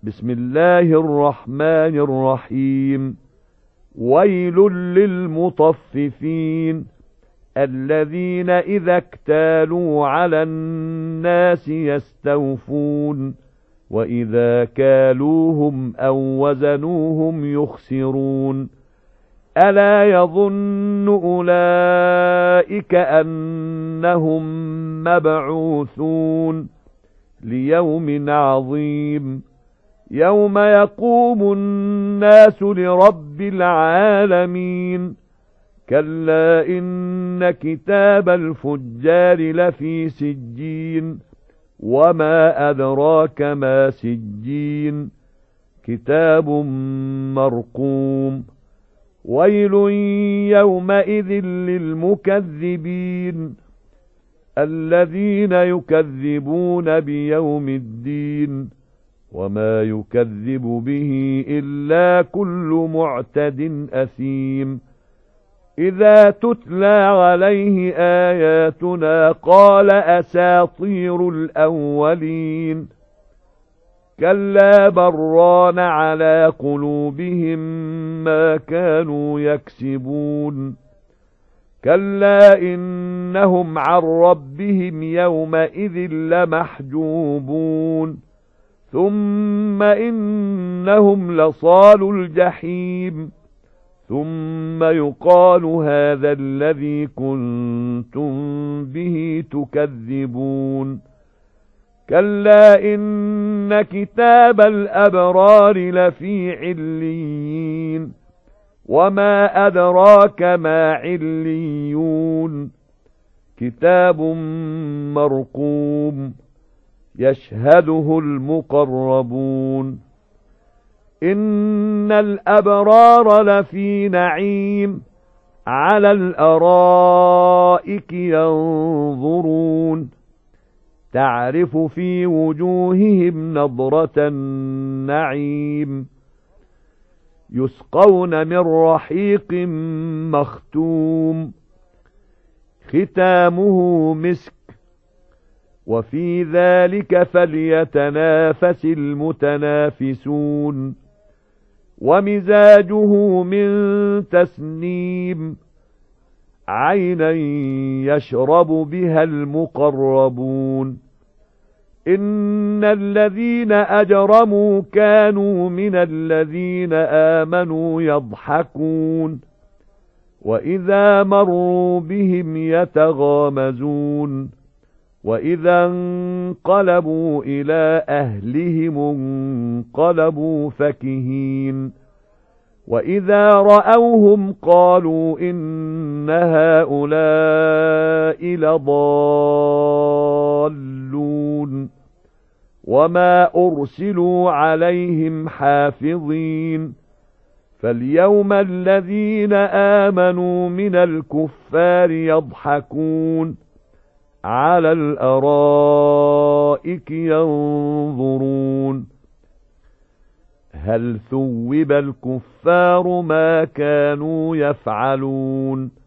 بسم الله الرحمن الرحيم. ويل للمطففين الذين إذا اكتالوا على الناس يستوفون وإذا كالوهم أو وزنوهم يخسرون ألا يظن أولئك أنهم مبعوثون ليوم عظيم يوم يقوم الناس لرب العالمين كلا إن كتاب الفجار لفي سجين وما أدراك ما سجين كتاب مرقوم ويل يومئذ للمكذبين الذين يكذبون بيوم الدين وما يكذب به إلا كل معتد أثيم إذا تتلى عليه آياتنا قال أساطير الأولين كلا بران على قلوبهم ما كانوا يكسبون كلا إنهم عن ربهم يومئذ لمحجوبون ثم إنهم لصالوا الجحيم ثم يقال هذا الذي كنتم به تكذبون كلا إن كتاب الأبرار لفي عليين وما أدراك ما عليون كتاب مرقوم يشهده المقربون إن الأبرار لفي نعيم على الأرائك ينظرون تعرف في وجوههم نضرة النعيم يسقون من رحيق مختوم ختامه مسك وفي ذلك فليتنافس المتنافسون ومزاجه من تسنيم عينا يشرب بها المقربون إن الذين أجرموا كانوا من الذين آمنوا يضحكون وإذا مروا بهم يتغامزون وإذا انقلبوا إلى أهلهم انقلبوا فكهين وإذا رأوهم قالوا إن هؤلاء لضالون وما أرسلوا عليهم حافظين فاليوم الذين آمنوا من الكفار يضحكون على الأرائك ينظرون هل ثوب الكفار ما كانوا يفعلون